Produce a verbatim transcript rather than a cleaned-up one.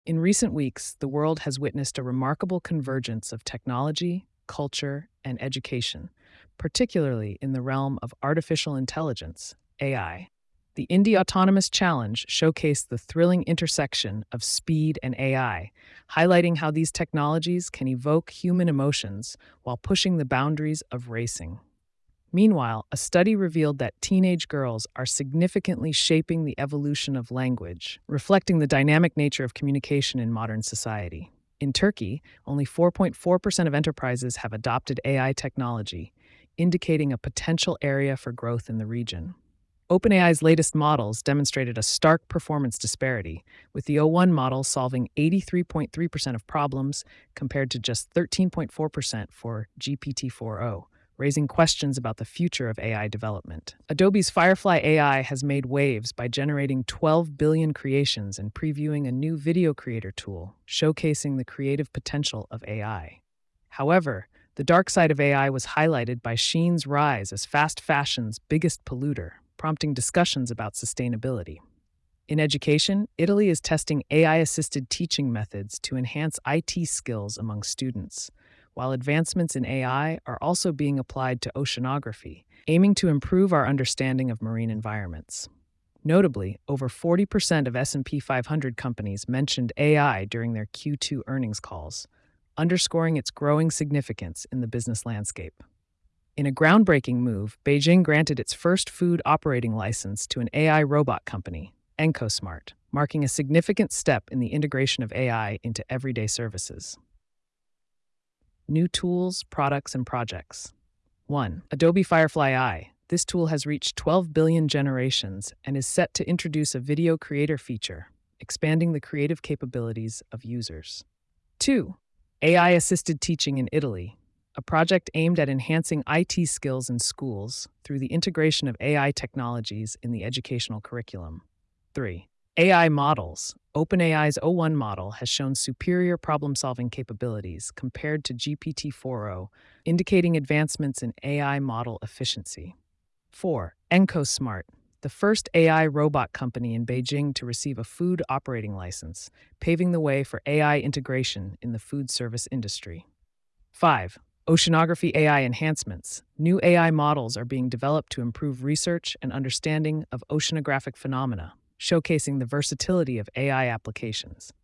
In recent weeks, the world has witnessed a remarkable convergence of technology, culture, and education, particularly in the realm of artificial intelligence, A I. The Indie Autonomous Challenge showcased the thrilling intersection of speed and A I, highlighting how these technologies can evoke human emotions while pushing the boundaries of racing. Meanwhile, a study revealed that teenage girls are significantly shaping the evolution of language, reflecting the dynamic nature of communication in modern society. In Turkey, only four point four percent of enterprises have adopted A I technology, indicating a potential area for growth in the region. OpenAI's latest models demonstrated a stark performance disparity, with the o one model solving eighty-three point three percent of problems compared to just thirteen point four percent for G P T four o, raising questions about the future of A I development. Adobe's Firefly A I has made waves by generating twelve billion creations and previewing a new video creator tool, showcasing the creative potential of A I. However, the dark side of A I was highlighted by Shein's rise as fast fashion's biggest polluter, prompting discussions about sustainability. In education, Italy is testing A I assisted teaching methods to enhance I T skills among students, while advancements in A I are also being applied to oceanography, aiming to improve our understanding of marine environments. Notably, over forty percent of S and P five hundred companies mentioned A I during their Q two earnings calls, underscoring its growing significance in the business landscape. In a groundbreaking move, Beijing granted its first food operating license to an A I robot company, EncoSmart, marking a significant step in the integration of A I into everyday services. New tools, products, and projects. one. Adobe Firefly Eye. This tool has reached twelve billion generations and is set to introduce a video creator feature, expanding the creative capabilities of users. two. A I-assisted teaching in Italy, a project aimed at enhancing I T skills in schools through the integration of A I technologies in the educational curriculum. three. A I models. OpenAI's o one model has shown superior problem-solving capabilities compared to G P T four o, indicating advancements in A I model efficiency. four. EncoSmart, the first A I robot company in Beijing to receive a food operating license, paving the way for A I integration in the food service industry. five. Oceanography A I enhancements. New A I models are being developed to improve research and understanding of oceanographic phenomena, showcasing the versatility of A I applications.